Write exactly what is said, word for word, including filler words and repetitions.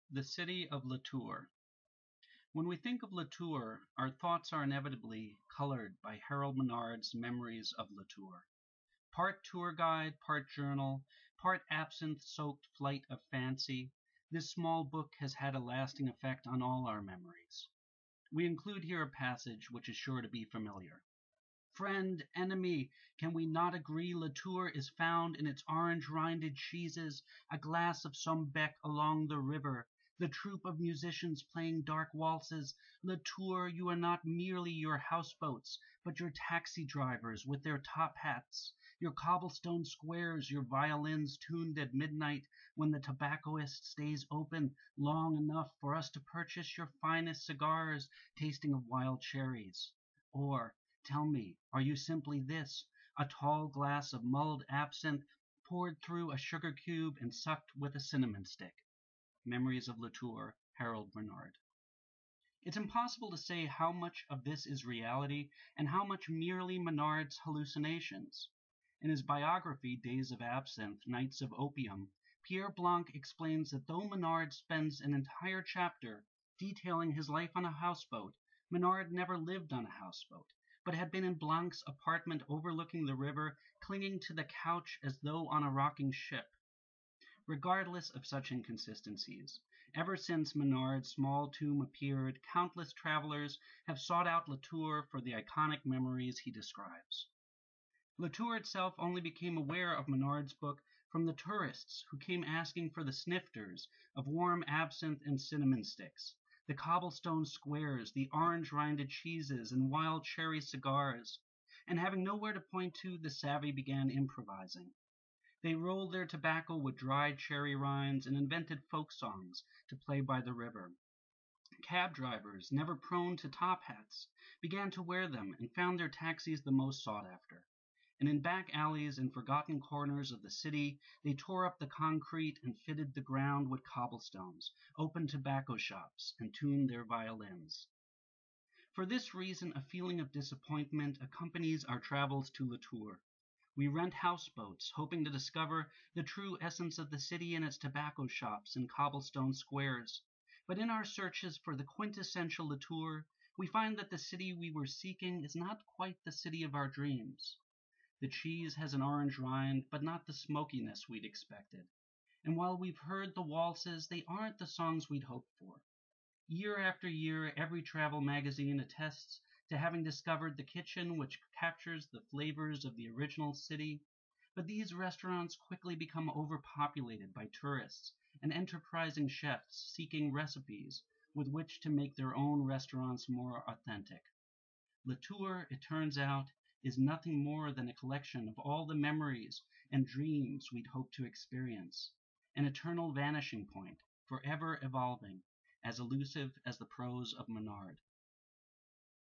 The City of La Tour. When we think of La Tour, our thoughts are inevitably colored by Harold Menard's Memories of La Tour. Part tour guide, part journal, part absinthe-soaked flight of fancy, this small book has had a lasting effect on all our memories. We include here a passage which is sure to be familiar. Friend, enemy, can we not agree La Tour is found in its orange-rinded cheeses, a glass of some beck along the river, the troupe of musicians playing dark waltzes? La Tour, you are not merely your houseboats, but your taxi drivers with their top hats, your cobblestone squares, your violins tuned at midnight when the tobaccoist stays open long enough for us to purchase your finest cigars, tasting of wild cherries. Or, tell me, are you simply this, a tall glass of mulled absinthe poured through a sugar cube and sucked with a cinnamon stick? Memories of La Tour, Harold Menard. It's impossible to say how much of this is reality and how much merely Menard's hallucinations. In his biography, Days of Absinthe, Nights of Opium, Pierre Blanc explains that though Menard spends an entire chapter detailing his life on a houseboat, Menard never lived on a houseboat, but had been in Blanc's apartment overlooking the river, clinging to the couch as though on a rocking ship. Regardless of such inconsistencies, ever since Menard's small tomb appeared, countless travelers have sought out La Tour for the iconic memories he describes. La Tour itself only became aware of Menard's book from the tourists who came asking for the snifters of warm absinthe and cinnamon sticks, the cobblestone squares, the orange-rinded cheeses, and wild cherry cigars. And having nowhere to point to, the savvy began improvising. They rolled their tobacco with dried cherry rinds and invented folk songs to play by the river. Cab drivers, never prone to top hats, began to wear them and found their taxis the most sought after. And in back alleys and forgotten corners of the city, they tore up the concrete and fitted the ground with cobblestones, opened tobacco shops, and tuned their violins. For this reason, a feeling of disappointment accompanies our travels to La Tour. We rent houseboats, hoping to discover the true essence of the city in its tobacco shops and cobblestone squares. But in our searches for the quintessential La Tour, we find that the city we were seeking is not quite the city of our dreams. The cheese has an orange rind, but not the smokiness we'd expected. And while we've heard the waltzes, they aren't the songs we'd hoped for. Year after year, every travel magazine attests to having discovered the kitchen which captures the flavors of the original city. But these restaurants quickly become overpopulated by tourists and enterprising chefs seeking recipes with which to make their own restaurants more authentic. La Tour, it turns out, is nothing more than a collection of all the memories and dreams we'd hoped to experience, an eternal vanishing point, forever evolving, as elusive as the prose of Menard.